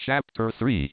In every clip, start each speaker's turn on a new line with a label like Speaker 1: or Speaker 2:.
Speaker 1: Chapter 3.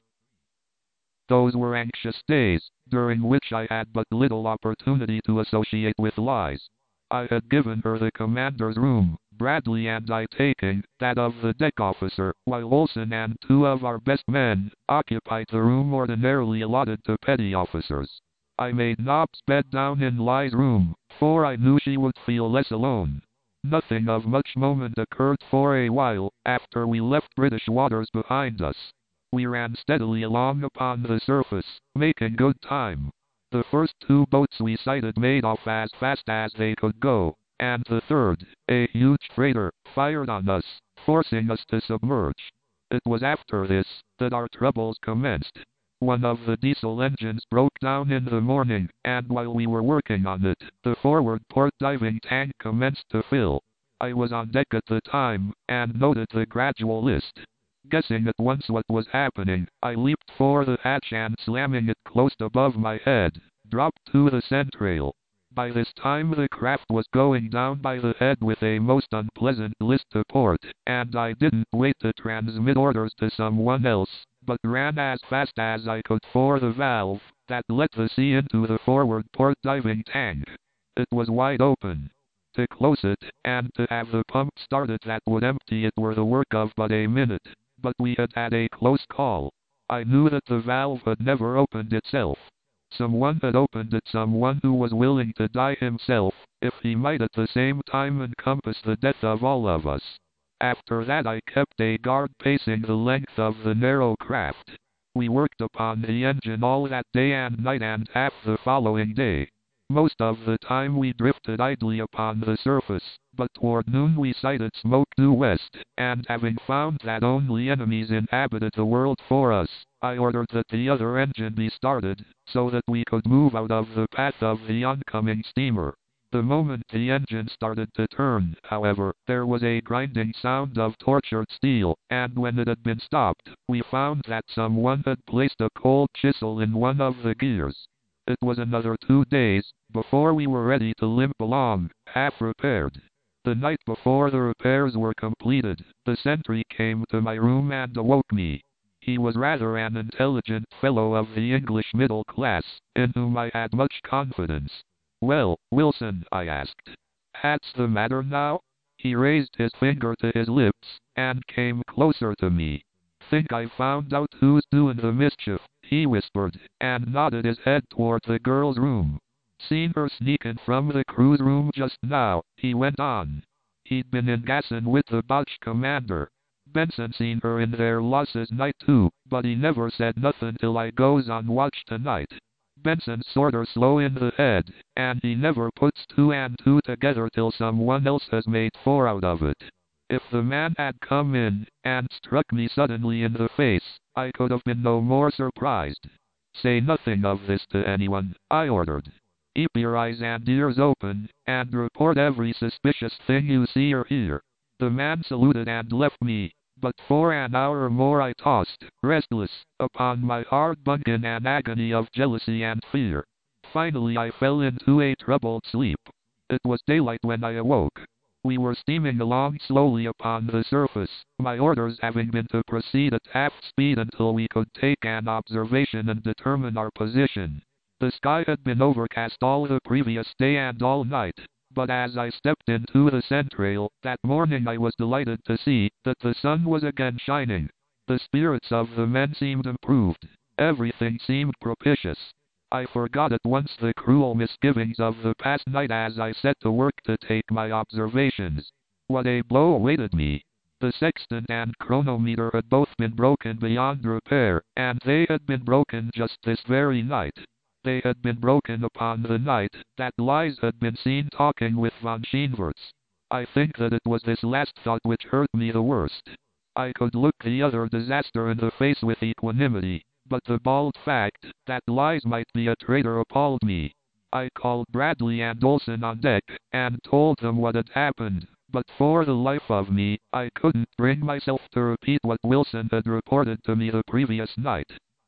Speaker 1: Those were anxious days, during which I had but little opportunity to associate with Lize. I had given her the commander's room, Bradley and I taking that of the deck officer, while Olsen and two of our best men occupied the room ordinarily allotted to petty officers. I made Nobbs bed down in Lize's room, for I knew she would feel less alone. Nothing of much moment occurred for a while after we left British waters behind us. We ran steadily along upon the surface, making good time. The first two boats we sighted made off as fast as they could go, and the third, a huge freighter, fired on us, forcing us to submerge. It was after this that our troubles commenced. One of the diesel engines broke down in the morning, and while we were working on it, the forward port diving tank commenced to fill. I was on deck at the time, and noted the gradual list. Guessing at once what was happening, I leaped for the hatch and slamming it close above my head, dropped to the centrail. By this time the craft was going down by the head with a most unpleasant list to port, and I didn't wait to transmit orders to someone else, but ran as fast as I could for the valve that let the sea into the forward port diving tank. It was wide open. To close it, and to have the pump started that would empty it were the work of but a minute. But we had had a close call. I knew that the valve had never opened itself. Someone had opened it, someone who was willing to die himself, if he might at the same time encompass the death of all of us. After that I kept a guard pacing the length of the narrow craft. We worked upon the engine all that day and night and half the following day. Most of the time we drifted idly upon the surface, but toward noon we sighted smoke due west, and having found that only enemies inhabited the world for us, I ordered that the other engine be started, so that we could move out of the path of the oncoming steamer. The moment the engine started to turn, however, there was a grinding sound of tortured steel, and when it had been stopped, we found that someone had placed a cold chisel in one of the gears. It was another 2 days before we were ready to limp along, half repaired. The night before the repairs were completed, the sentry came to my room and awoke me. He was rather an intelligent fellow of the English middle class, in whom I had much confidence. "Well, Wilson," I asked, "what's the matter now?" He raised his finger to his lips, and came closer to me. "Think I've found out who's doing the mischief," he whispered, and nodded his head toward the girl's room. "Seen her sneaking from the crew's room just now," he went on. "He'd been in gassin' with the Boche commander. Benson seen her in there last night too, but he never said nothin' till I goes on watch tonight. Benson's sorter slow in the head, and he never puts 2 and 2 together till someone else has made 4 out of it. If the man had come in, and struck me suddenly in the face, I could have been no more surprised. Say nothing of this to anyone," I ordered. "Keep your eyes and ears open, and report every suspicious thing you see or hear." The man saluted and left me, but for an hour more I tossed, restless, upon my hard bunk in an agony of jealousy and fear. Finally I fell into a troubled sleep. It was daylight when I awoke. We were steaming along slowly upon the surface, my orders having been to proceed at half speed until we could take an observation and determine our position. The sky had been overcast all the previous day and all night, but as I stepped into the centrail that morning I was delighted to see that the sun was again shining. The spirits of the men seemed improved. Everything seemed propitious. I forgot at once the cruel misgivings of the past night as I set to work to take my observations. What a blow awaited me! The sextant and chronometer had both been broken beyond repair, and they had been broken just this very night. They had been broken upon the night that Lize had been seen talking with von Scheenwertz. I think that it was this last thought which hurt me the worst. I could look the other disaster in the face with equanimity, but the bald fact that Lize might be a traitor appalled me. I called Bradley and Olsen on deck, and told them what had happened, but for the life of me, I couldn't bring myself to repeat what Wilson had reported to me the previous night.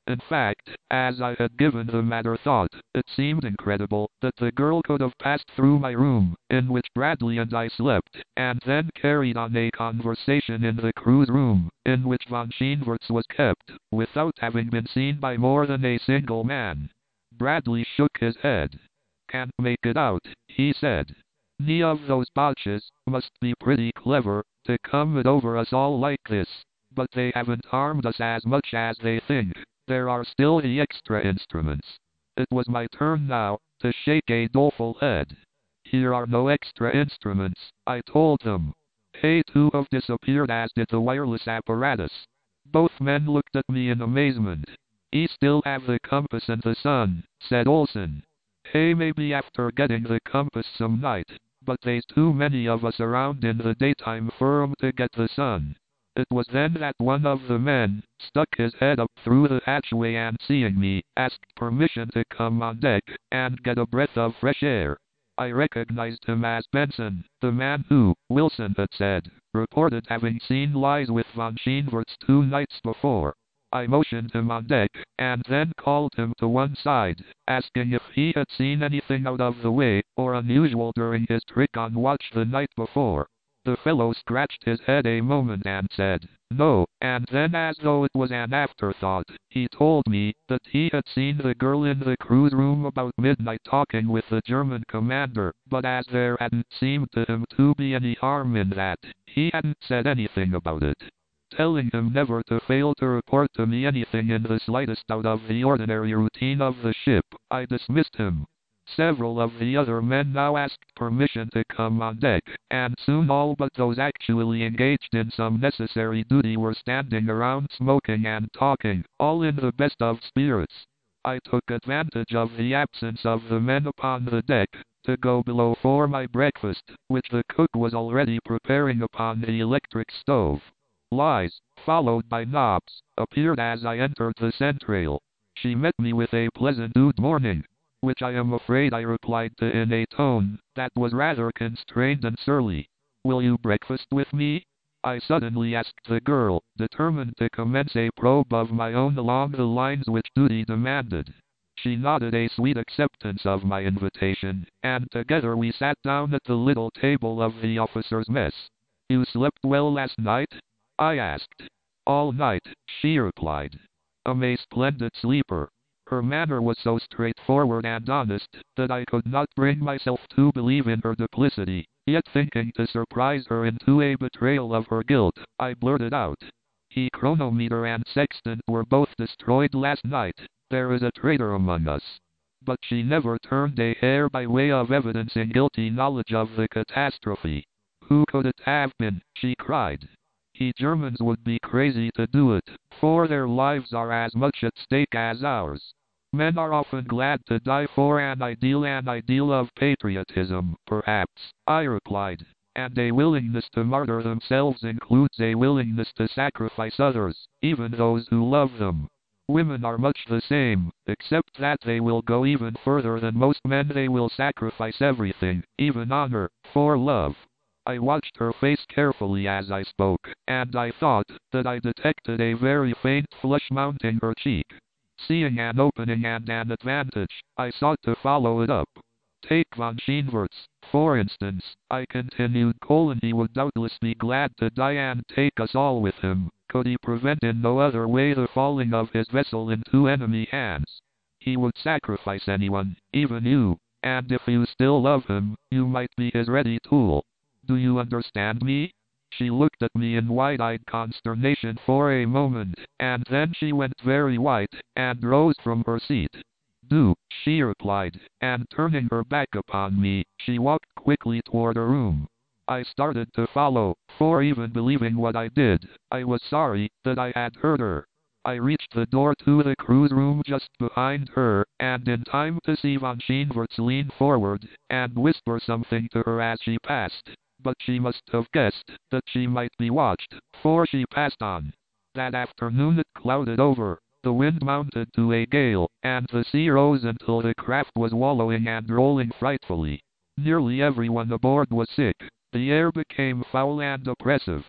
Speaker 1: In fact, as I had given the matter thought, it seemed incredible that the girl could have passed through my room, in which Bradley and I slept, and then carried on a conversation in the crew's room, in which von Scheenwertz was kept, without having been seen by more than a single man. Bradley shook his head. "Can't make it out," he said. "Any of those Boches must be pretty clever to come it over us all like this. But they haven't harmed us as much as they think. There are still the extra instruments." It was my turn now to shake a doleful head. "Here are no extra instruments," I told them. "They too have disappeared, as did the wireless apparatus." Both men looked at me in amazement. "We still have the compass and the sun," said Olsen. "They may be after getting the compass some night, but there's too many of us around in the daytime for 'em to get the sun." It was then that one of the men stuck his head up through the hatchway and, seeing me, asked permission to come on deck and get a breath of fresh air. I recognized him as Benson, the man who, Wilson had said, reported having seen Lies with von Scheenwertz 2 nights before. I motioned him on deck, and then called him to one side, asking if he had seen anything out of the way or unusual during his trick on watch the night before. The fellow scratched his head a moment and said, "No," and then, as though it was an afterthought, he told me that he had seen the girl in the crew's room about midnight talking with the German commander, but as there hadn't seemed to him to be any harm in that, he hadn't said anything about it. Telling him never to fail to report to me anything in the slightest out of the ordinary routine of the ship, I dismissed him. Several of the other men now asked permission to come on deck, and soon all but those actually engaged in some necessary duty were standing around smoking and talking, all in the best of spirits. I took advantage of the absence of the men upon the deck to go below for my breakfast, which the cook was already preparing upon the electric stove. Lies, followed by Knobs, appeared as I entered the centrale. She met me with a pleasant "good morning," which I am afraid I replied to in a tone that was rather constrained and surly. "Will you breakfast with me?" I suddenly asked the girl, determined to commence a probe of my own along the lines which duty demanded. She nodded a sweet acceptance of my invitation, and together we sat down at the little table of the officers' mess. "You slept well last night?" I asked. "All night," she replied. "I'm a splendid sleeper." Her manner was so straightforward and honest that I could not bring myself to believe in her duplicity, yet thinking to surprise her into a betrayal of her guilt, I blurted out, "The chronometer and sextant were both destroyed last night. There is a traitor among us." But she never turned a hair by way of evidencing guilty knowledge of the catastrophe. "Who could it have been?" she cried. "The Germans would be crazy to do it, for their lives are as much at stake as ours. Men are often glad to die for an ideal of patriotism, perhaps," I replied, "and a willingness to martyr themselves includes a willingness to sacrifice others, even those who love them. Women are much the same, except that they will go even further than most men. They will sacrifice everything, even honor, for love." I watched her face carefully as I spoke, and I thought that I detected a very faint flush mounting her cheek. Seeing an opening and an advantage, I sought to follow it up. "Take von Scheenwertz, for instance," I continued. "He would doubtless be glad to die and take us all with him, could he prevent in no other way the falling of his vessel into enemy hands. He would sacrifice anyone, even you, and if you still love him, you might be his ready tool. Do you understand me?" She looked at me in wide-eyed consternation for a moment, and then she went very white, and rose from her seat. "Do," she replied, and turning her back upon me, she walked quickly toward her room. I started to follow, for even believing what I did, I was sorry that I had hurt her. I reached the door to the crew's room just behind her, and in time to see von Scheenwertz lean forward and whisper something to her as she passed. But she must have guessed that she might be watched, for she passed on. That afternoon it clouded over, the wind mounted to a gale, and the sea rose until the craft was wallowing and rolling frightfully. Nearly everyone aboard was sick. The air became foul and oppressive.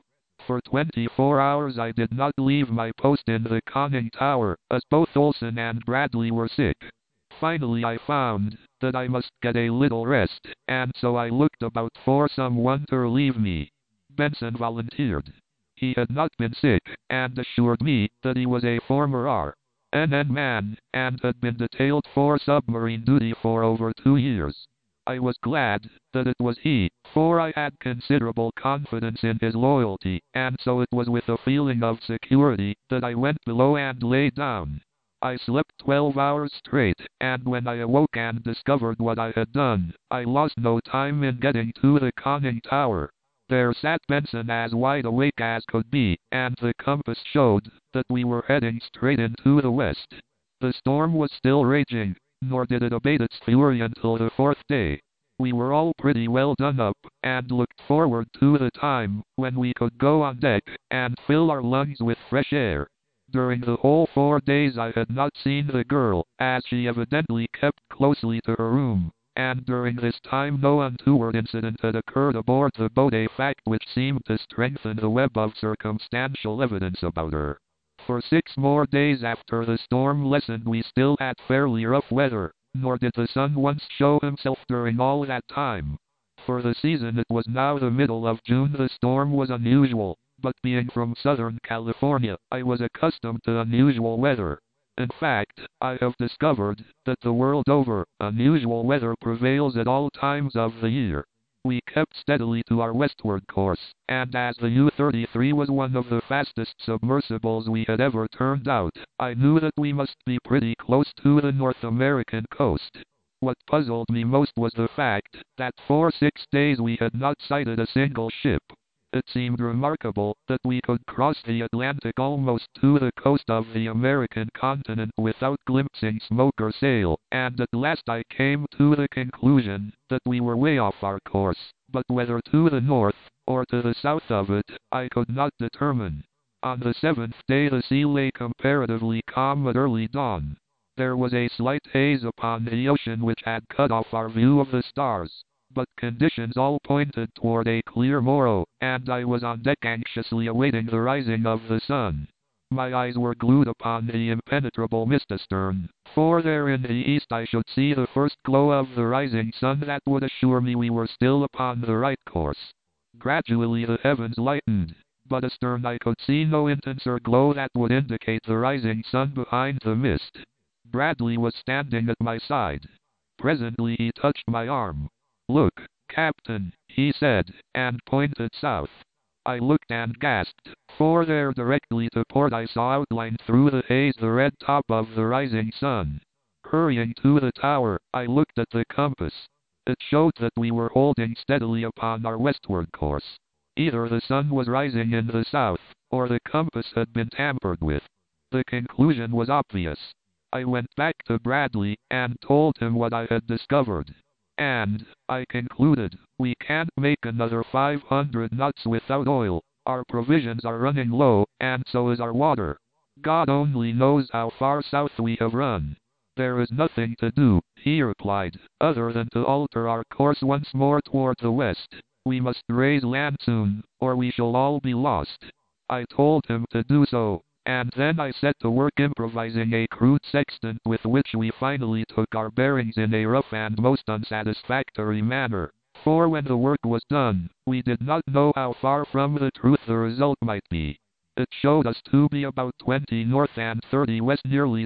Speaker 1: For 24 hours I did not leave my post in the conning tower, as both Olsen and Bradley were sick. Finally I found that I must get a little rest, and so I looked about for someone to relieve me. Benson volunteered. He had not been sick, and assured me that he was a former R.N.N. man, and had been detailed for submarine duty for over 2 years. I was glad that it was he, for I had considerable confidence in his loyalty, and so it was with a feeling of security that I went below and lay down. I slept 12 hours straight, and when I awoke and discovered what I had done, I lost no time in getting to the conning tower. There sat Benson as wide awake as could be, and the compass showed that we were heading straight into the west. The storm was still raging, nor did it abate its fury until the 4th day. We were all pretty well done up, and looked forward to the time when we could go on deck and fill our lungs with fresh air. During the whole 4 days I had not seen the girl, as she evidently kept closely to her room, and during this time no untoward incident had occurred aboard the boat, a fact which seemed to strengthen the web of circumstantial evidence about her. For 6 more days after the storm lessened we still had fairly rough weather, nor did the sun once show himself during all that time. For the season it was now the middle of June. The storm was unusual, but being from Southern California, I was accustomed to unusual weather. In fact, I have discovered that the world over, unusual weather prevails at all times of the year. We kept steadily to our westward course, and as the U-33 was one of the fastest submersibles we had ever turned out, I knew that we must be pretty close to the North American coast. What puzzled me most was the fact that for 6 days we had not sighted a single ship. It seemed remarkable that we could cross the Atlantic almost to the coast of the American continent without glimpsing smoke or sail, and at last I came to the conclusion that we were way off our course, but whether to the north or to the south of it, I could not determine. On the 7th day the sea lay comparatively calm at early dawn. There was a slight haze upon the ocean which had cut off our view of the stars, but conditions all pointed toward a clear morrow, and I was on deck anxiously awaiting the rising of the sun. My eyes were glued upon the impenetrable mist astern, for there in the east I should see the first glow of the rising sun that would assure me we were still upon the right course. Gradually the heavens lightened, but astern I could see no intenser glow that would indicate the rising sun behind the mist. Bradley was standing at my side. Presently he touched my arm. "Look, Captain," he said, and pointed south. I looked and gasped, for there directly to port I saw outlined through the haze the red top of the rising sun. Hurrying to the tower, I looked at the compass. It showed that we were holding steadily upon our westward course. Either the sun was rising in the south, or the compass had been tampered with. The conclusion was obvious. I went back to Bradley and told him what I had discovered. "And," I concluded, "we can't make another 500 knots without oil. Our provisions are running low, and so is our water. God only knows how far south we have run." "There is nothing to do," he replied, "other than to alter our course once more toward the west. We must raise land soon, or we shall all be lost." I told him to do so, and then I set to work improvising a crude sextant with which we finally took our bearings in a rough and most unsatisfactory manner. For when the work was done, we did not know how far from the truth the result might be. It showed us to be about 20 north and 30 west, nearly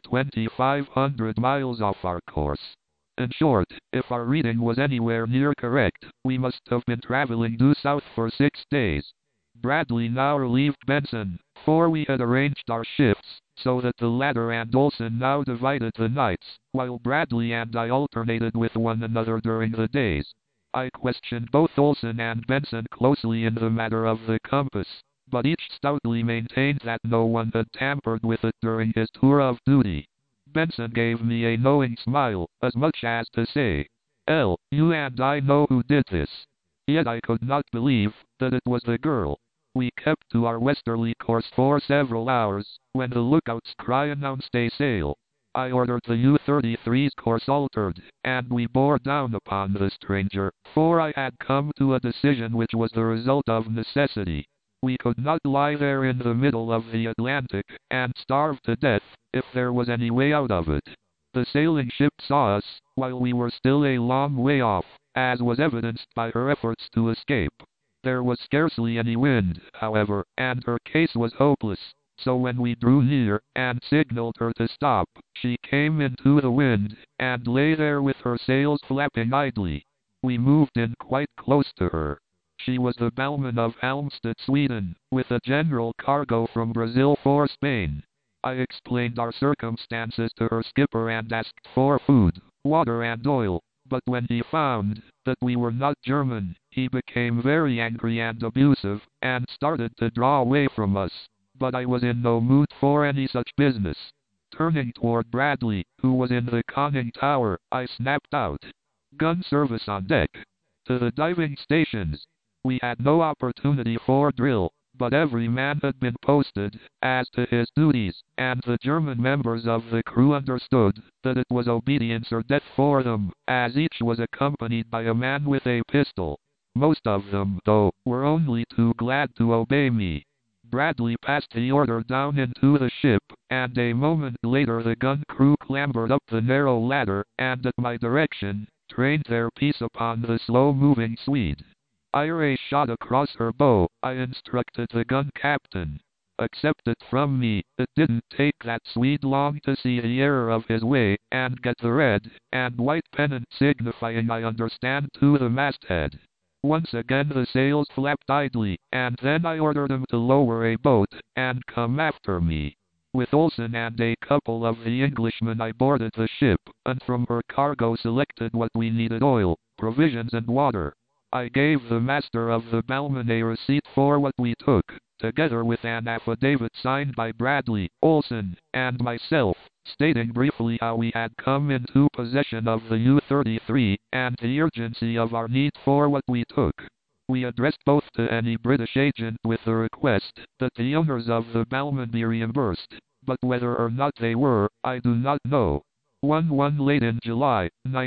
Speaker 1: 2,500 miles off our course. In short, if our reading was anywhere near correct, we must have been traveling due south for 6 days. Bradley now relieved Benson, for we had arranged our shifts so that the latter and Olsen now divided the nights, while Bradley and I alternated with one another during the days. I questioned both Olsen and Benson closely in the matter of the compass, but each stoutly maintained that no one had tampered with it during his tour of duty. Benson gave me a knowing smile, as much as to say, "You and I know who did this." Yet I could not believe that it was the girl. We kept to our westerly course for several hours, when the lookout's cry announced a sail. I ordered the U-33's course altered, and we bore down upon the stranger, for I had come to a decision which was the result of necessity. We could not lie there in the middle of the Atlantic and starve to death if there was any way out of it. The sailing ship saw us, while we were still a long way off, as was evidenced by her efforts to escape. There was scarcely any wind, however, and her case was hopeless, so when we drew near, and signaled her to stop, she came into the wind, and lay there with her sails flapping idly. We moved in quite close to her. She was the Bellman of Halmstad, Sweden, with a general cargo from Brazil for Spain. I explained our circumstances to her skipper and asked for food, water and oil, but when he found that we were not German, he became very angry and abusive, and started to draw away from us. But I was in no mood for any such business. Turning toward Bradley, who was in the conning tower, I snapped out, "Gun service on deck." To the diving stations. We had no opportunity for drill, but every man had been posted as to his duties, and the German members of the crew understood that it was obedience or death for them, as each was accompanied by a man with a pistol. Most of them, though, were only too glad to obey me. Bradley passed the order down into the ship, and a moment later the gun crew clambered up the narrow ladder, and at my direction, trained their piece upon the slow-moving Swede. "Fire a shot across her bow," I instructed the gun captain. "Accept it from me, it didn't take that Swede long to see the error of his way, and get the red and white pennant signifying 'I understand' to the masthead." Once again the sails flapped idly, and then I ordered him to lower a boat, and come after me. With Olsen and a couple of the Englishmen I boarded the ship, and from her cargo selected what we needed: oil, provisions and water. I gave the master of the Bellman a receipt for what we took, together with an affidavit signed by Bradley, Olsen, and myself, stating briefly how we had come into possession of the U-33, and the urgency of our need for what we took. We addressed both to any British agent with the request that the owners of the Bellman be reimbursed, but whether or not they were, I do not know. Late in July,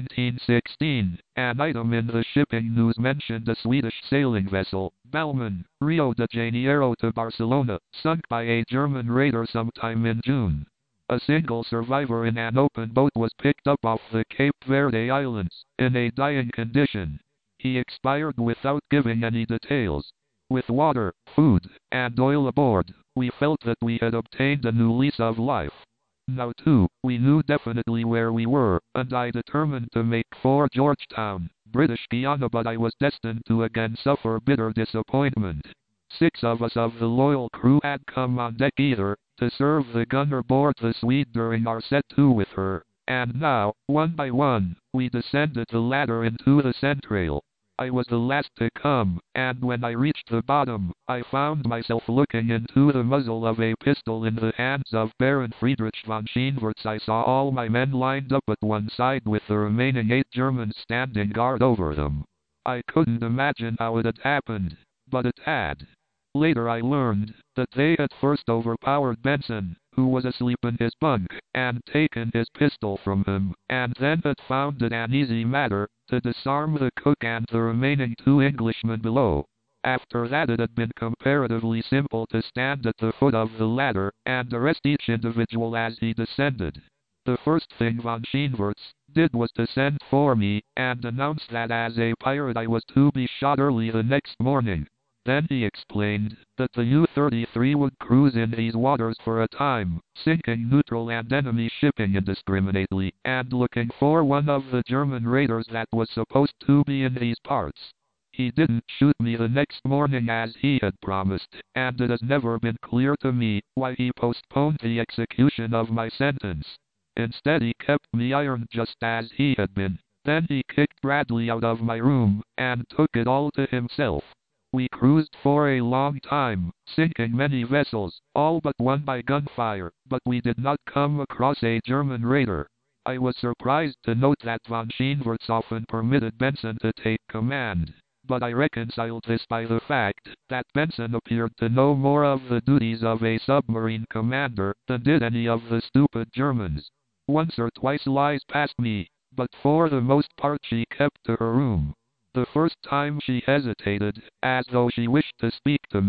Speaker 1: 1916, an item in the shipping news mentioned a Swedish sailing vessel, Bellman, Rio de Janeiro to Barcelona, sunk by a German raider sometime in June. A single survivor in an open boat was picked up off the Cape Verde Islands, in a dying condition. He expired without giving any details. With water, food, and oil aboard, we felt that we had obtained a new lease of life. Now too, we knew definitely where we were, and I determined to make for Georgetown, British Guiana, but I was destined to again suffer bitter disappointment. 6 of us of the loyal crew had come on deck either to serve the gunner aboard the Swede during our set to with her, and now, one by one, we descended the ladder into the centrale. I was the last to come, and when I reached the bottom, I found myself looking into the muzzle of a pistol in the hands of Baron Friedrich von Scheenwerts. I saw all my men lined up at one side with the remaining 8 Germans standing guard over them. I couldn't imagine how it had happened, but it had. Later I learned that they had first overpowered Benson, who was asleep in his bunk, and taken his pistol from him, and then had found it an easy matter to disarm the cook and the remaining 2 Englishmen below. After that it had been comparatively simple to stand at the foot of the ladder, and arrest each individual as he descended. The first thing von Scheenwerts did was to send for me, and announce that as a pirate I was to be shot early the next morning. Then he explained that the U-33 would cruise in these waters for a time, sinking neutral and enemy shipping indiscriminately, and looking for one of the German raiders that was supposed to be in these parts. He didn't shoot me the next morning as he had promised, and it has never been clear to me why he postponed the execution of my sentence. Instead he kept me ironed just as he had been. Then he kicked Bradley out of my room, and took it all to himself. We cruised for a long time, sinking many vessels, all but one by gunfire, but we did not come across a German raider. I was surprised to note that von Scheenwerts often permitted Benson to take command, but I reconciled this by the fact that Benson appeared to know more of the duties of a submarine commander than did any of the stupid Germans. Once or twice lies passed me, but for the most part she kept to her room. The first time she hesitated, as though she wished to speak to me.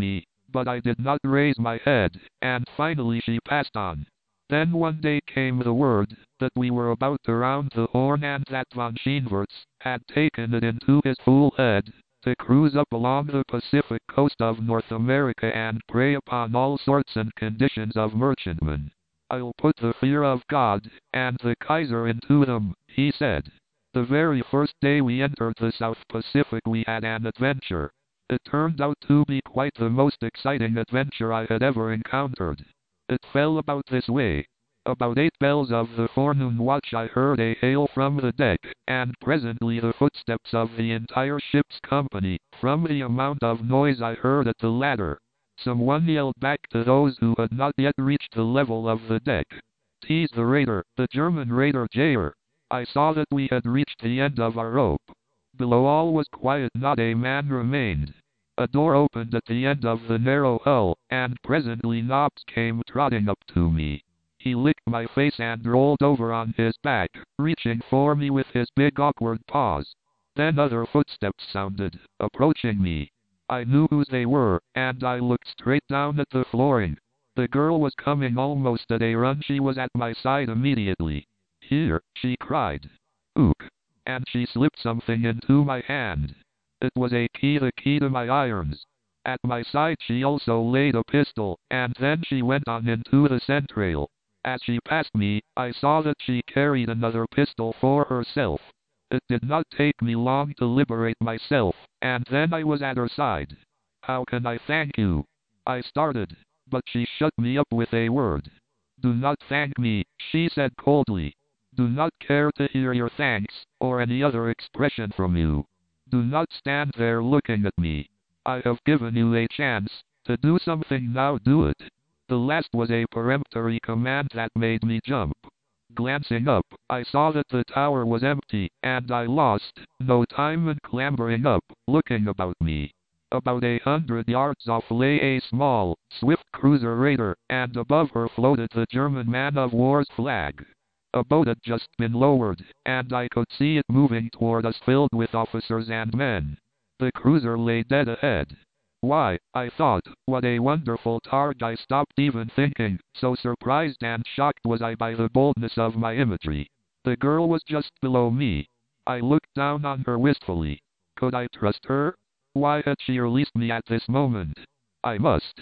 Speaker 1: but I did not raise my head, and finally she passed on. Then one day came the word that we were about to round the Horn and that von Scheenwertz had taken it into his fool head to cruise up along the Pacific coast of North America and prey upon all sorts and conditions of merchantmen. I'll put the fear of God and the Kaiser into them, he said. The very first day we entered the South Pacific we had an adventure. It turned out to be quite the most exciting adventure I had ever encountered. It fell about this way. About 8 bells of the forenoon watch I heard a hail from the deck, and presently the footsteps of the entire ship's company, from the amount of noise I heard at the ladder. Someone yelled back to those who had not yet reached the level of the deck. "Tease the raider, the German raider Jaeger." I saw that we had reached the end of our rope. Below all was quiet, not a man remained. A door opened at the end of the narrow hull, and presently Nobbs came trotting up to me. He licked my face and rolled over on his back, reaching for me with his big awkward paws. Then other footsteps sounded, approaching me. I knew whose they were, and I looked straight down at the flooring. The girl was coming almost at a run. She was at my side immediately. "Here," she cried. "Ook." And she slipped something into my hand. It was a key, the key to my irons. At my side she also laid a pistol, and then she went on into the centrale. As she passed me, I saw that she carried another pistol for herself. It did not take me long to liberate myself, and then I was at her side. "How can I thank you?" I started, but she shut me up with a word. "Do not thank me," she said coldly. "Do not care to hear your thanks, or any other expression from you. Do not stand there looking at me. I have given you a chance to do something, now do it." The last was a peremptory command that made me jump. Glancing up, I saw that the tower was empty, and I lost no time in clambering up, looking about me. About 100 yards off lay a small, swift cruiser raider, and above her floated the German man-of-war's flag. A boat had just been lowered, and I could see it moving toward us, filled with officers and men. The cruiser lay dead ahead. Why, I thought, what a wonderful target. I stopped even thinking, so surprised and shocked was I by the boldness of my imagery. The girl was just below me. I looked down on her wistfully. Could I trust her? Why had she released me at this moment? I must.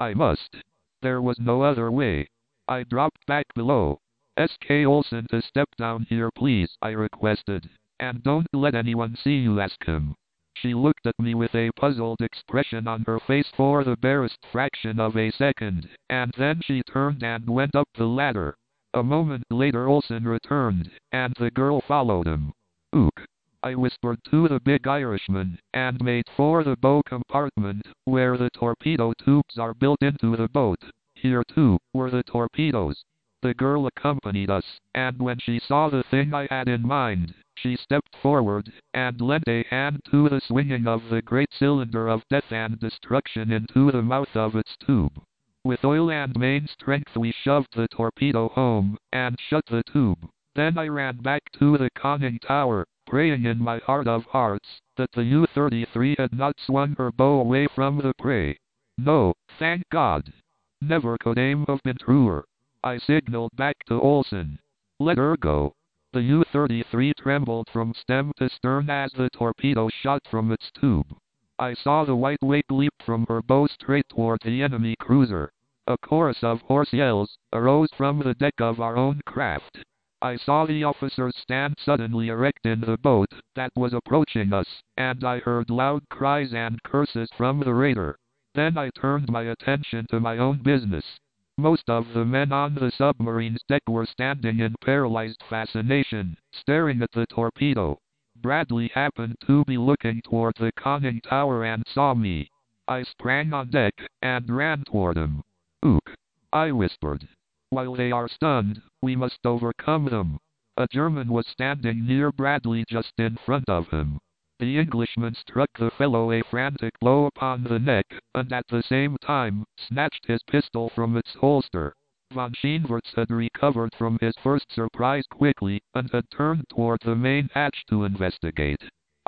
Speaker 1: There was no other way. I dropped back below. "S.K. Olsen to step down here, please," I requested. "And don't let anyone see you ask him." She looked at me with a puzzled expression on her face for the barest fraction of a second, and then she turned and went up the ladder. A moment later Olsen returned, and the girl followed him. "Ook," I whispered to the big Irishman, and made for the bow compartment, where the torpedo tubes are built into the boat. Here, too, were the torpedoes. The girl accompanied us, and when she saw the thing I had in mind, she stepped forward, and lent a hand to the swinging of the great cylinder of death and destruction into the mouth of its tube. With oil and main strength we shoved the torpedo home, and shut the tube. Then I ran back to the conning tower, praying in my heart of hearts that the U-33 had not swung her bow away from the prey. No, thank God. Never could aim have been truer. I signaled back to Olsen. "Let her go." The U-33 trembled from stem to stern as the torpedo shot from its tube. I saw the white wake leap from her bow straight toward the enemy cruiser. A chorus of hoarse yells arose from the deck of our own craft. I saw the officers stand suddenly erect in the boat that was approaching us, and I heard loud cries and curses from the raider. Then I turned my attention to my own business. Most of the men on the submarine's deck were standing in paralyzed fascination, staring at the torpedo. Bradley happened to be looking toward the conning tower and saw me. I sprang on deck, and ran toward him. "Ook," I whispered. "While they are stunned, we must overcome them." A German was standing near Bradley just in front of him. The Englishman struck the fellow a frantic blow upon the neck, and at the same time, snatched his pistol from its holster. Von Scheenwertz had recovered from his first surprise quickly, and had turned toward the main hatch to investigate.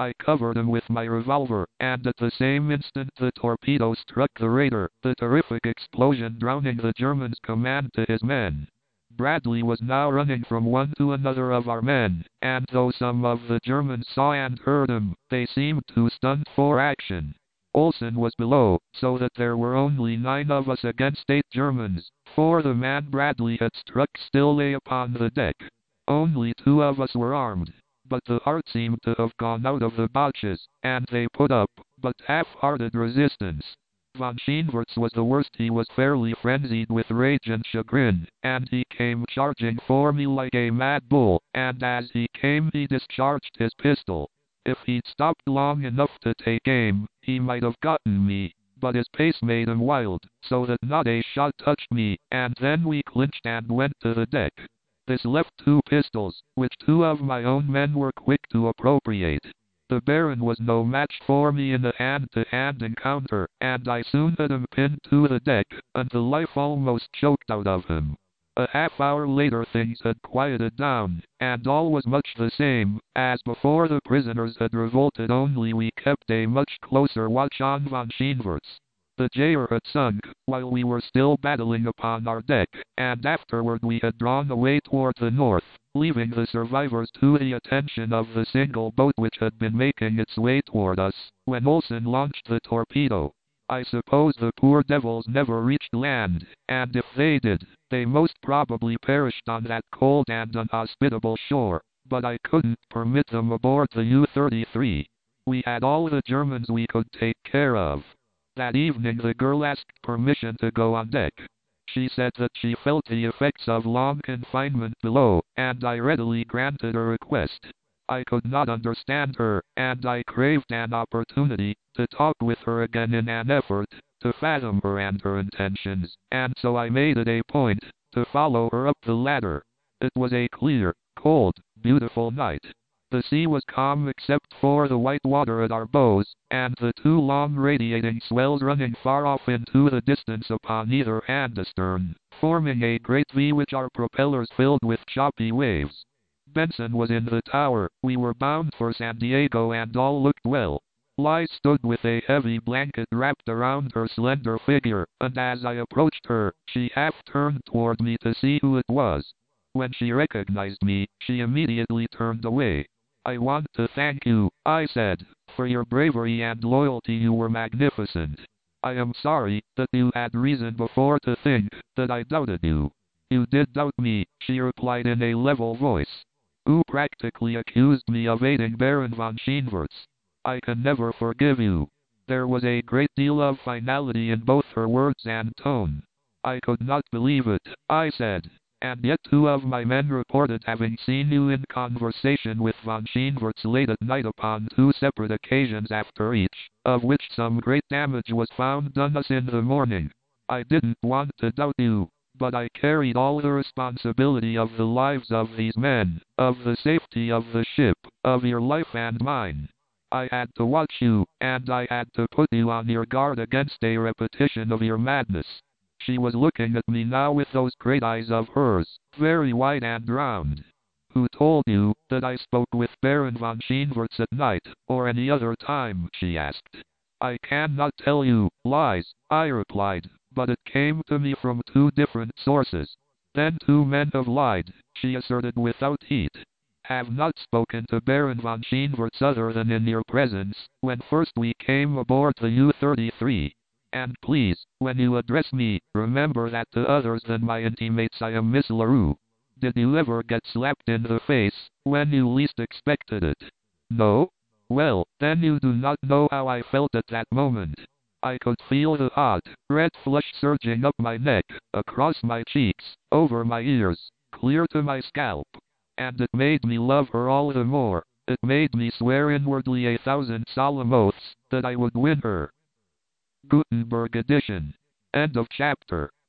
Speaker 1: I covered him with my revolver, and at the same instant the torpedo struck the raider, the terrific explosion drowning the German's command to his men. Bradley was now running from one to another of our men, and though some of the Germans saw and heard him, they seemed too stunned for action. Olsen was below, so that there were only 9 of us against 8 Germans, for the man Bradley had struck still lay upon the deck. Only 2 of us were armed, but the heart seemed to have gone out of the Boches, and they put up but half-hearted resistance. Von Scheenwerts was the worst. He was fairly frenzied with rage and chagrin, and he came charging for me like a mad bull, and as he came he discharged his pistol. If he'd stopped long enough to take aim, he might have gotten me, but his pace made him wild, so that not a shot touched me, and then we clinched and went to the deck. This left 2 pistols, which 2 of my own men were quick to appropriate. The Baron was no match for me in a hand-to-hand encounter, and I soon had him pinned to the deck, until life almost choked out of him. A half-hour later things had quieted down, and all was much the same as before. The prisoners had revolted, only we kept a much closer watch on von Scheenwerts. The Jaeger had sunk, while we were still battling upon our deck, and afterward we had drawn away toward the north, leaving the survivors to the attention of the single boat which had been making its way toward us, when Olsen launched the torpedo. I suppose the poor devils never reached land, and if they did, they most probably perished on that cold and unhospitable shore, but I couldn't permit them aboard the U-33. We had all the Germans we could take care of. That evening the girl asked permission to go on deck. She said that she felt the effects of long confinement below, and I readily granted her request. I could not understand her, and I craved an opportunity to talk with her again in an effort to fathom her and her intentions, and so I made it a point to follow her up the ladder. It was a clear, cold, beautiful night. The sea was calm except for the white water at our bows, and the 2 long radiating swells running far off into the distance upon either hand astern, forming a great V which our propellers filled with choppy waves. Benson was in the tower. We were bound for San Diego and all looked well. Liz stood with a heavy blanket wrapped around her slender figure, and as I approached her, she half turned toward me to see who it was. When she recognized me, she immediately turned away. I want to thank you, I said, for your bravery and loyalty. You were magnificent. I am sorry that you had reason before to think that I doubted you. You did doubt me, she replied in a level voice. You practically accused me of aiding Baron von Scheenwerts. I can never forgive you. There was a great deal of finality in both her words and tone. I could not believe it, I said. And yet 2 of my men reported having seen you in conversation with von Scheenwerts late at night upon 2 separate occasions, after each of which some great damage was found done us in the morning. I didn't want to doubt you, but I carried all the responsibility of the lives of these men, of the safety of the ship, of your life and mine. I had to watch you, and I had to put you on your guard against a repetition of your madness. She was looking at me now with those great eyes of hers, very wide and round. Who told you that I spoke with Baron von Scheenwerts at night, or any other time, she asked. I cannot tell you, Liz, I replied, but it came to me from 2 different sources. Then 2 men have lied, she asserted without heat. Have not spoken to Baron von Scheenwerts other than in your presence, when first we came aboard the U-33. And please, when you address me, remember that to others than my intimates I am Miss LaRue. Did you ever get slapped in the face, when you least expected it? No? Well, then you do not know how I felt at that moment. I could feel the hot, red flush surging up my neck, across my cheeks, over my ears, clear to my scalp. And it made me love her all the more. It made me swear inwardly 1,000 solemn oaths that I would win her. Gutenberg edition. End of chapter.